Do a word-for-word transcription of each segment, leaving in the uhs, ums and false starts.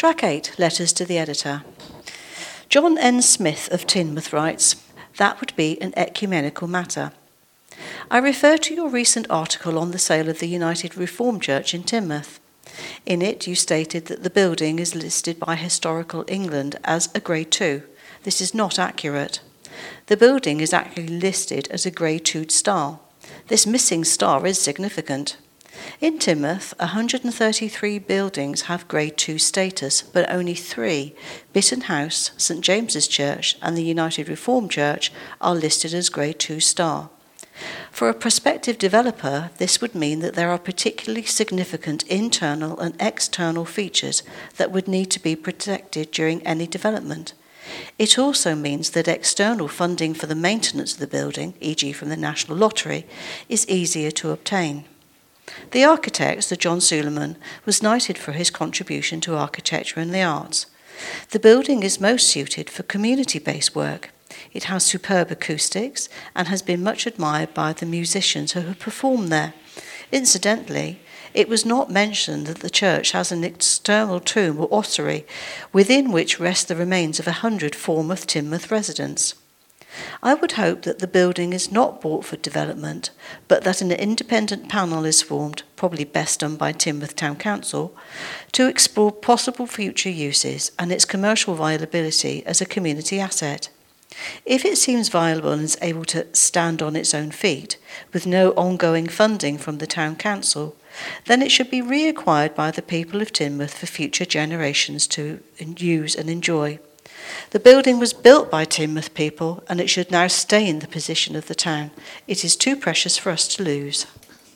Track eight, letters to the editor. John N. Smith of Teignmouth writes, "That would be an ecumenical matter. I refer to your recent article on the sale of the United Reformed Church in Teignmouth. In it, you stated that the building is listed by Historical England as a Grade two. This is not accurate. The building is actually listed as a Grade two star. This missing star is significant. In Teignmouth, one hundred thirty-three buildings have Grade two status, but only three, Bitton House, St James's Church, and the United Reformed Church, are listed as Grade two star. For a prospective developer, this would mean that there are particularly significant internal and external features that would need to be protected during any development. It also means that external funding for the maintenance of the building, for example from the National Lottery, is easier to obtain. The architect, Sir John Suleiman, was knighted for his contribution to architecture and the arts. The building is most suited for community-based work. It has superb acoustics and has been much admired by the musicians who have performed there. Incidentally, it was not mentioned that the church has an external tomb or ossuary within which rest the remains of a hundred former Teignmouth residents. I would hope that the building is not bought for development, but that an independent panel is formed, probably best done by Teignmouth Town Council, to explore possible future uses and its commercial viability as a community asset. If it seems viable and is able to stand on its own feet, with no ongoing funding from the Town Council, then it should be reacquired by the people of Teignmouth for future generations to use and enjoy. The building was built by Teignmouth people, and it should now stay in the possession of the town. It is too precious for us to lose."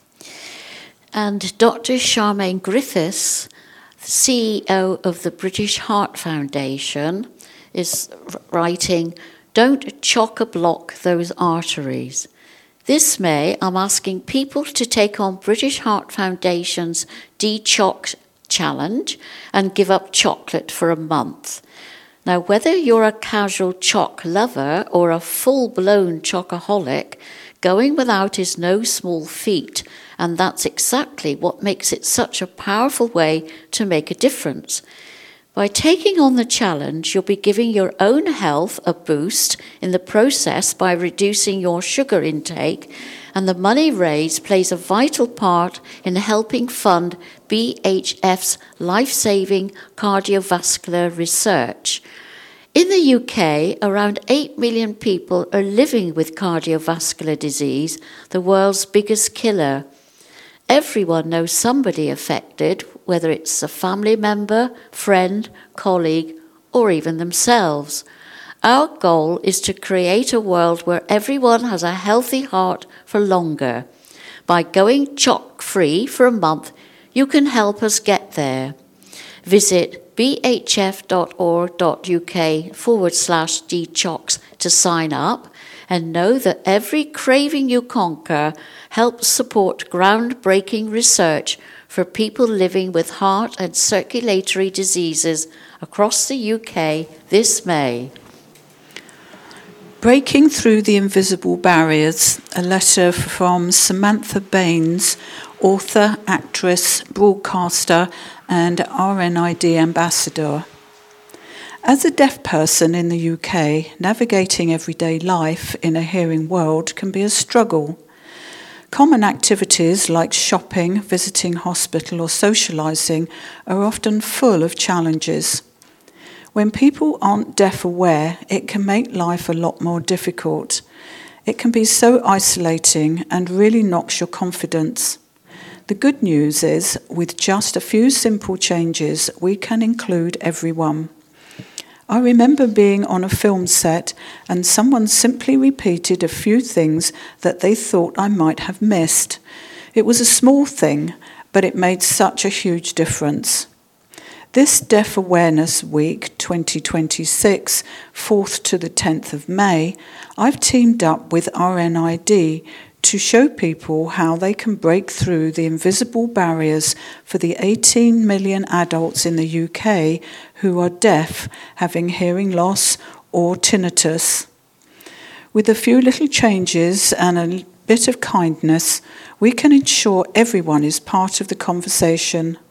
And Doctor Charmaine Griffiths, C E O of the British Heart Foundation, is writing, "Don't chock-a-block those arteries. This May, I'm asking people to take on British Heart Foundation's De-Chock Challenge and give up chocolate for a month. Now, whether you're a casual choc lover or a full-blown chocoholic, going without is no small feat, and that's exactly what makes it such a powerful way to make a difference. By taking on the challenge, you'll be giving your own health a boost in the process by reducing your sugar intake, and the money raised plays a vital part in helping fund B H F's life-saving cardiovascular research. In the U K, around eight million people are living with cardiovascular disease, the world's biggest killer. Everyone knows somebody affected, whether it's a family member, friend, colleague, or even themselves. Our goal is to create a world where everyone has a healthy heart for longer. By going chock-free for a month, you can help us get there. Visit bhf.org.uk forward slash dchocks to sign up, and know that every craving you conquer helps support groundbreaking research for people living with heart and circulatory diseases across the U K this May." Breaking Through the Invisible Barriers, a letter from Samantha Baines, author, actress, broadcaster, and R N I D ambassador. As a deaf person in the U K, navigating everyday life in a hearing world can be a struggle. Common activities like shopping, visiting hospital, or socialising are often full of challenges. When people aren't deaf aware, it can make life a lot more difficult. It can be so isolating and really knocks your confidence. The good news is, with just a few simple changes, we can include everyone. I remember being on a film set and someone simply repeated a few things that they thought I might have missed. It was a small thing, but it made such a huge difference. This Deaf Awareness Week twenty twenty-six, fourth to the tenth of May, I've teamed up with R N I D to show people how they can break through the invisible barriers for the eighteen million adults in the U K who are deaf, having hearing loss or tinnitus. With a few little changes and a bit of kindness, we can ensure everyone is part of the conversation.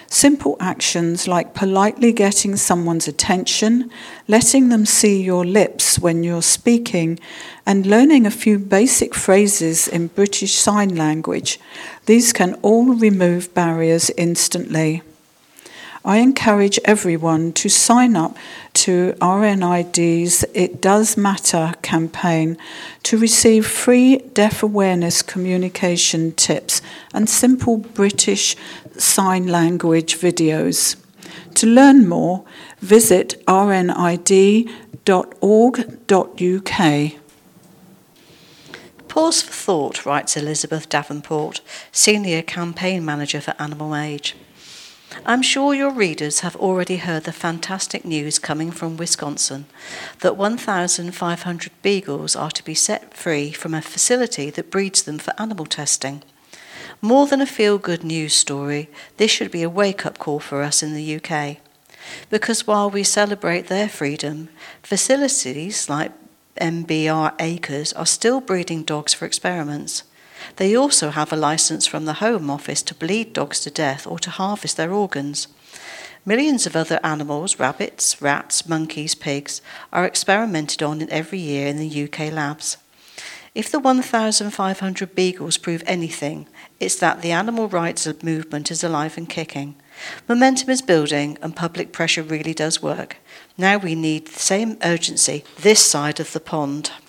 Simple actions like politely getting someone's attention, letting them see your lips when you're speaking, and learning a few basic phrases in British Sign Language. These can all remove barriers instantly. I encourage everyone to sign up to R N I D's It Does Matter campaign to receive free deaf awareness communication tips and simple British Sign Language videos. To learn more, visit r n i d dot org dot u k. Pause for thought, writes Elizabeth Davenport, Senior Campaign Manager for Animal Age. I'm sure your readers have already heard the fantastic news coming from Wisconsin that one thousand five hundred beagles are to be set free from a facility that breeds them for animal testing. More than a feel-good news story, this should be a wake-up call for us in the U K. Because while we celebrate their freedom, facilities like M B R Acres are still breeding dogs for experiments. They also have a license from the Home Office to bleed dogs to death or to harvest their organs. Millions of other animals, rabbits, rats, monkeys, pigs, are experimented on in every year in the U K labs. If the one thousand five hundred beagles prove anything, it's that the animal rights movement is alive and kicking. Momentum is building and public pressure really does work. Now we need the same urgency this side of the pond.